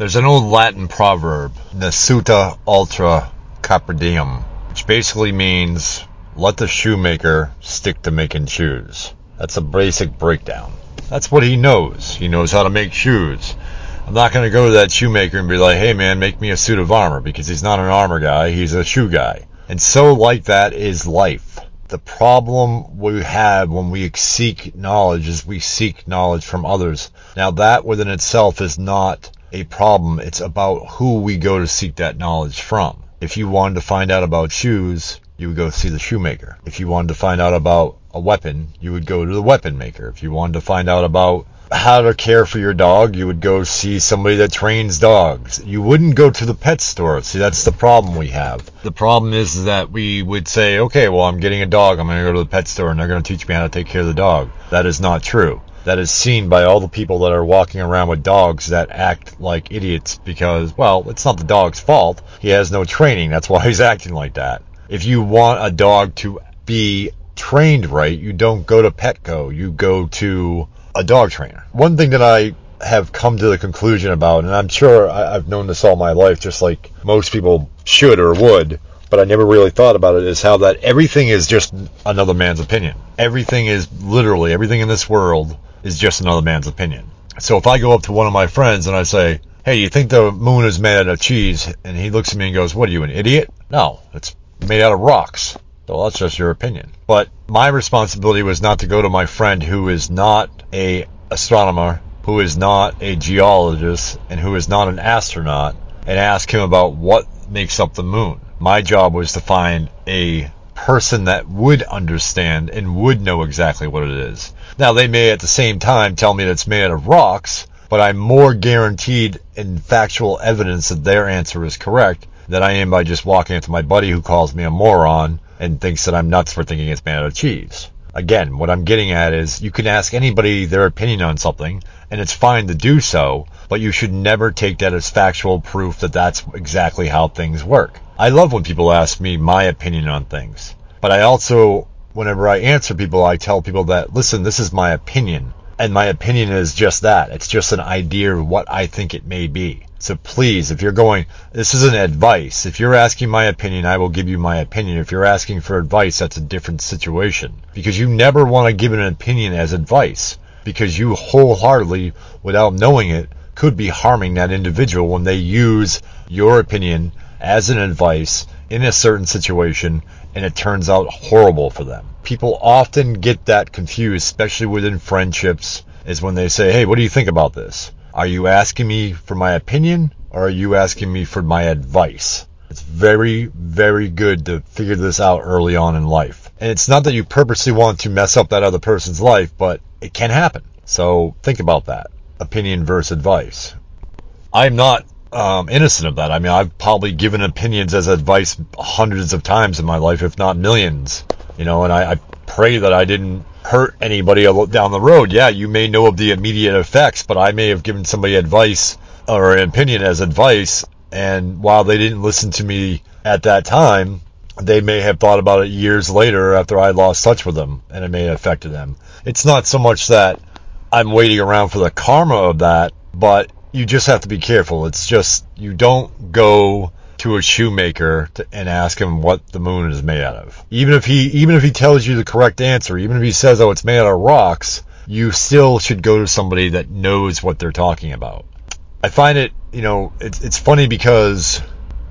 There's an old Latin proverb, Nasuta ultra carpe diem, which basically means let the shoemaker stick to making shoes. That's a basic breakdown. That's what he knows. He knows how to make shoes. I'm not going to go to that shoemaker and be like, hey man, make me a suit of armor, because he's not an armor guy, he's a shoe guy. And so like that is life. The problem we have when we seek knowledge is we seek knowledge from others. Now that within itself is not a problem. It's about who we go to seek that knowledge from. If you wanted to find out about shoes, you would go see the shoemaker. If you wanted to find out about a weapon, you would go to the weapon maker. If you wanted to find out about how to care for your dog, you would go see somebody that trains dogs. You wouldn't go to the pet store. See, that's the problem we have. The problem is that we would say, okay, well, I'm getting a dog. I'm going to go to the pet store and they're going to teach me how to take care of the dog. That is not true. That is seen by all the people that are walking around with dogs that act like idiots because, well, it's not the dog's fault. He has no training. That's why he's acting like that. If you want a dog to be trained right, you don't go to Petco. You go to a dog trainer. One thing that I have come to the conclusion about, and I'm sure I've known this all my life, just like most people should or would, but I never really thought about it, is how that everything is just another man's opinion. Everything is literally, everything in this world is just another man's opinion. So if I go up to one of my friends and I say, hey, you think the moon is made out of cheese? And he looks at me and goes, what are you, an idiot? No, it's made out of rocks. So that's just your opinion. But my responsibility was not to go to my friend who is not an astronomer, who is not a geologist, and who is not an astronaut, and ask him about what makes up the moon. My job was to find a person that would understand and would know exactly what it is. Now, they may at the same time tell me that it's made out of rocks, but I'm more guaranteed in factual evidence that their answer is correct than I am by just walking up to my buddy who calls me a moron and thinks that I'm nuts for thinking it's made out of cheese. Again, what I'm getting at is you can ask anybody their opinion on something, and it's fine to do so, but you should never take that as factual proof that that's exactly how things work. I love when people ask me my opinion on things, but I also, whenever I answer people, I tell people that, listen, this is my opinion, and my opinion is just that. It's just an idea of what I think it may be. So please, if you're going, this isn't advice. If you're asking my opinion, I will give you my opinion. If you're asking for advice, that's a different situation. Because you never want to give an opinion as advice. Because you wholeheartedly, without knowing it, could be harming that individual when they use your opinion as an advice in a certain situation, and it turns out horrible for them. People often get that confused, especially within friendships, is when they say, hey, what do you think about this? Are you asking me for my opinion, or are you asking me for my advice? It's very, very good to figure this out early on in life. And it's not that you purposely want to mess up that other person's life, but it can happen. So think about that. Opinion versus advice. I'm not innocent of that. I mean, I've probably given opinions as advice hundreds of times in my life, if not millions. You know, and I pray that I didn't hurt anybody down the road. Yeah, you may know of the immediate effects, but I may have given somebody advice or an opinion as advice, and while they didn't listen to me at that time, they may have thought about it years later after I lost touch with them, and it may have affected them. It's not so much that I'm waiting around for the karma of that, but you just have to be careful. It's just, you don't go to a shoemaker and ask him what the moon is made out of. Even if he tells you the correct answer, even if he says, oh, it's made out of rocks, you still should go to somebody that knows what they're talking about. I find it, it's funny because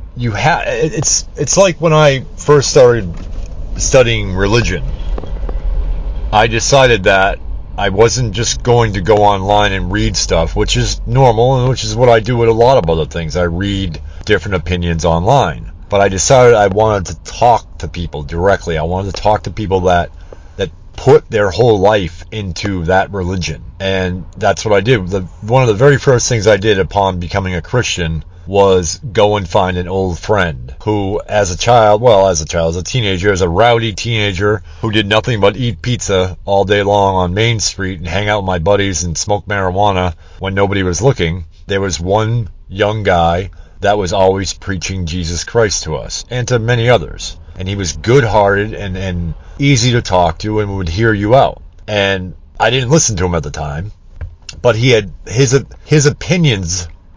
it's like when I first started studying religion, I decided that I wasn't just going to go online and read stuff, which is normal, and which is what I do with a lot of other things. I read different opinions online. But I decided I wanted to talk to people directly. I wanted to talk to people that put their whole life into that religion. And that's what I did. One of the very first things I did upon becoming a Christian was go and find an old friend who, as a teenager, as a rowdy teenager who did nothing but eat pizza all day long on Main Street and hang out with my buddies and smoke marijuana when nobody was looking, there was one young guy that was always preaching Jesus Christ to us and to many others. And he was good-hearted and easy to talk to and would hear you out. And I didn't listen to him at the time, but he had his opinions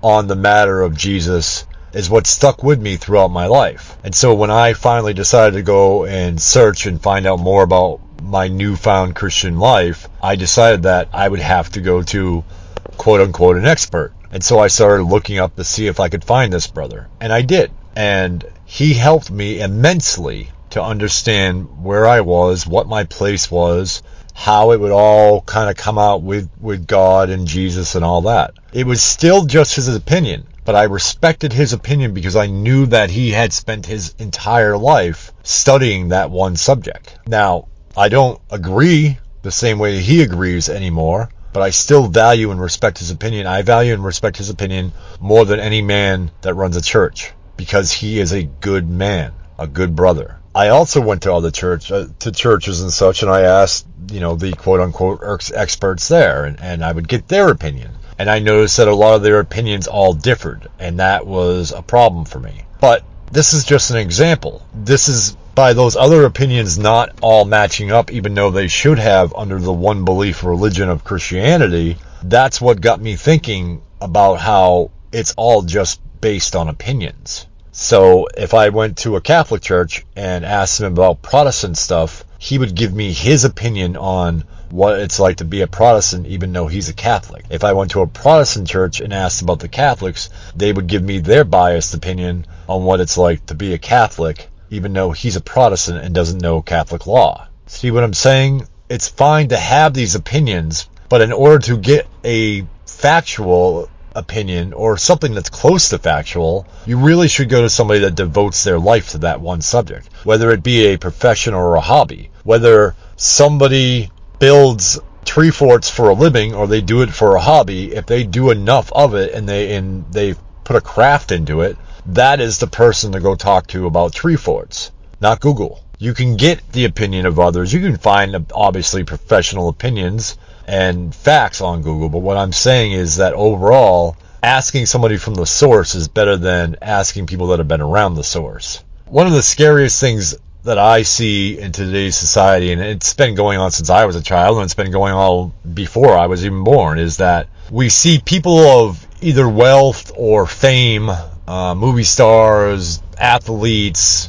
on the matter of Jesus is what stuck with me throughout my life. And so when I finally decided to go and search and find out more about my newfound Christian life, I decided that I would have to go to quote unquote an expert. And so I started looking up to see if I could find this brother. And I did. And he helped me immensely to understand where I was, what my place was, how it would all kind of come out with God and Jesus and all that. It was still just his opinion, but I respected his opinion because I knew that he had spent his entire life studying that one subject. Now, I don't agree the same way he agrees anymore, but I still value and respect his opinion. I value and respect his opinion more than any man that runs a church because he is a good man, a good brother. I also went to other churches and such, and I asked, the quote-unquote experts there, and I would get their opinion. And I noticed that a lot of their opinions all differed, and that was a problem for me. But this is just an example. This is by those other opinions not all matching up, even though they should have under the one belief religion of Christianity. That's what got me thinking about how it's all just based on opinions. So if I went to a Catholic church and asked him about Protestant stuff, he would give me his opinion on what it's like to be a Protestant, even though he's a Catholic. If I went to a Protestant church and asked about the Catholics, they would give me their biased opinion on what it's like to be a Catholic, even though he's a Protestant and doesn't know Catholic law. See what I'm saying? It's fine to have these opinions, but in order to get a factual opinion or something that's close to factual, you really should go to somebody that devotes their life to that one subject, whether it be a profession or a hobby, whether somebody builds tree forts for a living or they do it for a hobby. If they do enough of it and they put a craft into it, that is the person to go talk to about tree forts, not Google. You can get the opinion of others. You can find obviously professional opinions and facts on Google, but what I'm saying is that overall, asking somebody from the source is better than asking people that have been around the source. One of the scariest things that I see in today's society, and it's been going on since I was a child, and it's been going on before I was even born, is that we see people of either wealth or fame, movie stars, athletes,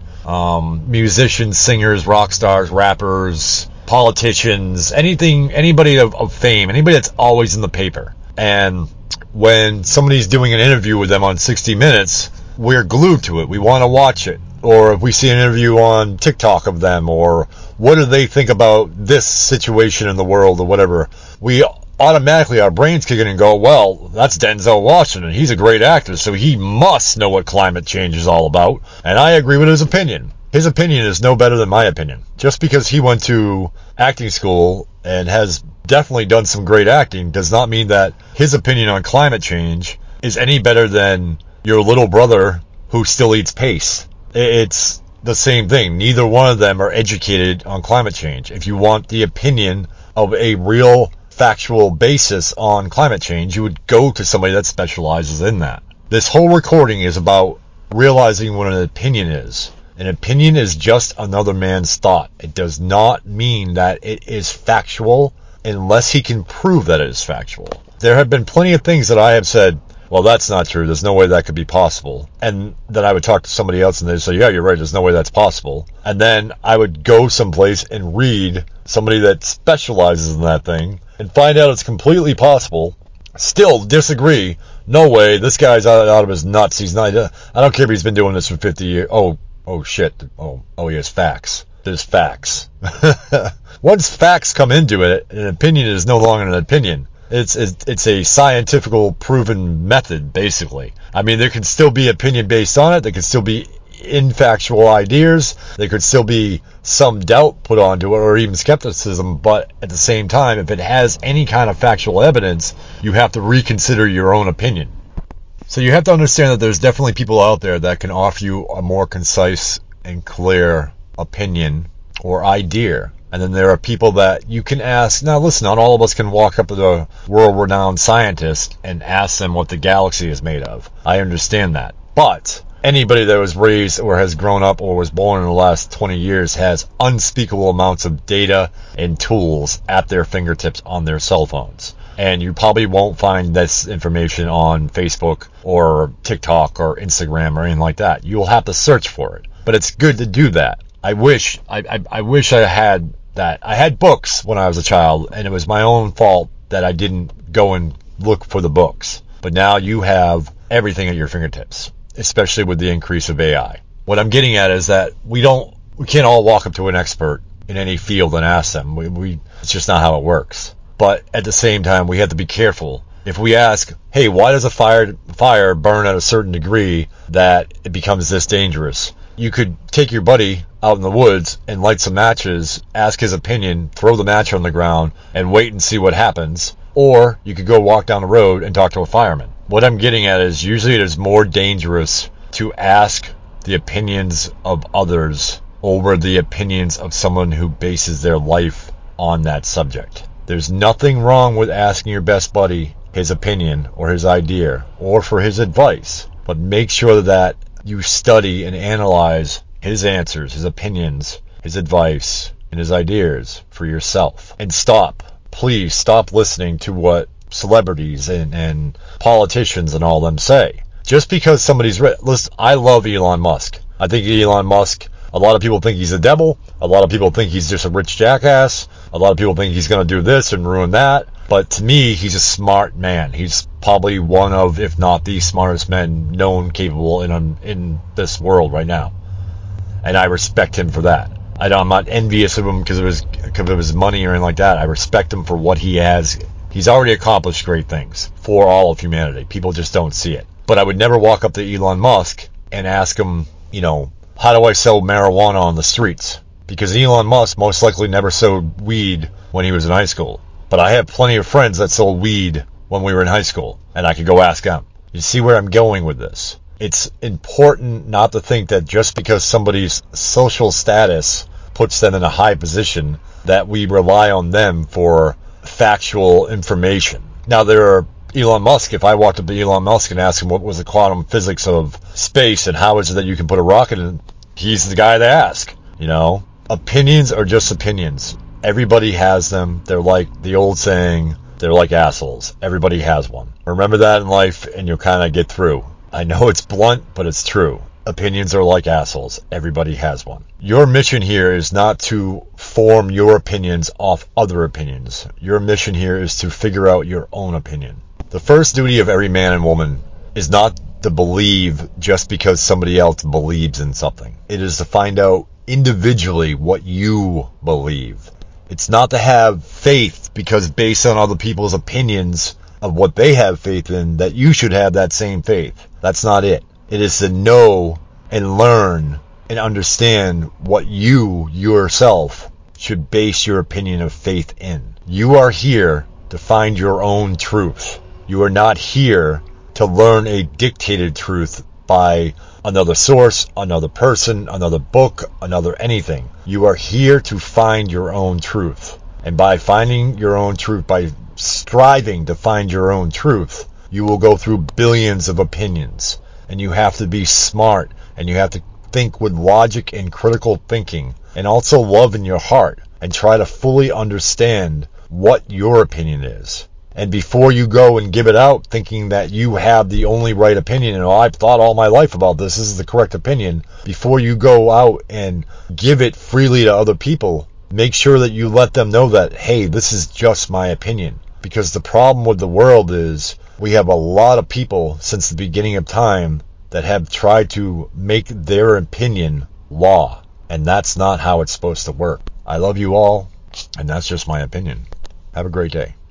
musicians, singers, rock stars, rappers, politicians, anybody of fame, anybody that's always in the paper. And when somebody's doing an interview with them on 60 Minutes, we're glued to it. We want to watch it. Or if we see an interview on TikTok of them, or what do they think about this situation in the world or whatever, we automatically, our brains kick in and go, well, that's Denzel Washington. He's a great actor, so he must know what climate change is all about. And I agree with his opinion. His opinion is no better than my opinion. Just because he went to acting school and has definitely done some great acting does not mean that his opinion on climate change is any better than your little brother who still eats paste. It's the same thing. Neither one of them are educated on climate change. If you want the opinion of a real factual basis on climate change, you would go to somebody that specializes in that. This whole recording is about realizing what an opinion is. An opinion is just another man's thought. It does not mean that it is factual unless he can prove that it is factual. There have been plenty of things that I have said, well, that's not true. There's no way that could be possible. And then I would talk to somebody else and they'd say, yeah, you're right. There's no way that's possible. And then I would go someplace and read somebody that specializes in that thing and find out it's completely possible. Still disagree. No way. This guy's out of his nuts. He's not. I don't care if he's been doing this for 50 years. Oh shit. Oh, he has facts. There's facts. Once facts come into it, an opinion is no longer an opinion. It's a scientifical proven method, basically. I mean, there can still be opinion based on it. There can still be infactual ideas. There could still be some doubt put onto it or even skepticism. But at the same time, if it has any kind of factual evidence, you have to reconsider your own opinion. So you have to understand that there's definitely people out there that can offer you a more concise and clear opinion or idea. And then there are people that you can ask. Now listen, not all of us can walk up to the world-renowned scientist and ask them what the galaxy is made of. I understand that. But anybody that was raised or has grown up or was born in the last 20 years has unspeakable amounts of data and tools at their fingertips on their cell phones. And you probably won't find this information on Facebook or TikTok or Instagram or anything like that. You'll have to search for it. But it's good to do that. I wish I had that. I had books when I was a child, and it was my own fault that I didn't go and look for the books. But now you have everything at your fingertips, especially with the increase of AI. What I'm getting at is that we can't all walk up to an expert in any field and ask them. It's just not how it works. But at the same time, we have to be careful. If we ask, hey, why does a fire burn at a certain degree that it becomes this dangerous? You could take your buddy out in the woods and light some matches, ask his opinion, throw the match on the ground, and wait and see what happens. Or you could go walk down the road and talk to a fireman. What I'm getting at is usually it is more dangerous to ask the opinions of others over the opinions of someone who bases their life on that subject. There's nothing wrong with asking your best buddy his opinion or his idea or for his advice, but make sure that you study and analyze his answers, his opinions, his advice, and his ideas for yourself. And please stop listening to what celebrities and politicians and all them say. Just because somebody's listen, I love Elon Musk. I think Elon Musk, a lot of people think he's the devil. A lot of people think he's just a rich jackass. A lot of people think he's going to do this and ruin that. But to me, he's a smart man. He's probably one of, if not the smartest men known capable in this world right now. And I respect him for that. I'm not envious of him because of his money or anything like that. I respect him for what he has. He's already accomplished great things for all of humanity. People just don't see it. But I would never walk up to Elon Musk and ask him, how do I sell marijuana on the streets? Because Elon Musk most likely never sold weed when he was in high school. But I have plenty of friends that sold weed when we were in high school, and I could go ask them. You see where I'm going with this? It's important not to think that just because somebody's social status puts them in a high position that we rely on them for factual information. Now, Elon Musk, if I walked up to Elon Musk and asked him what was the quantum physics of space and how is it that you can put a rocket in, he's the guy to ask, Opinions are just opinions. Everybody has them. They're like the old saying, they're like assholes. Everybody has one. Remember that in life and you'll kind of get through. I know it's blunt, but it's true. Opinions are like assholes. Everybody has one. Your mission here is not to form your opinions off other opinions. Your mission here is to figure out your own opinion. The first duty of every man and woman is not to believe just because somebody else believes in something. It is to find out individually what you believe. It's not to have faith because based on other people's opinions of what they have faith in that you should have that same faith. That's not it. It is to know and learn and understand what you yourself should base your opinion of faith in. You are here to find your own truth. You are not here to learn a dictated truth by another source, another person, another book, another anything. You are here to find your own truth. And by finding your own truth, by striving to find your own truth, you will go through billions of opinions. And you have to be smart, and you have to think with logic and critical thinking, and also love in your heart, and try to fully understand what your opinion is. And before you go and give it out thinking that you have the only right opinion, and I've thought all my life about this is the correct opinion, before you go out and give it freely to other people, make sure that you let them know that, hey, this is just my opinion. Because the problem with the world is we have a lot of people since the beginning of time that have tried to make their opinion law. And that's not how it's supposed to work. I love you all, and that's just my opinion. Have a great day.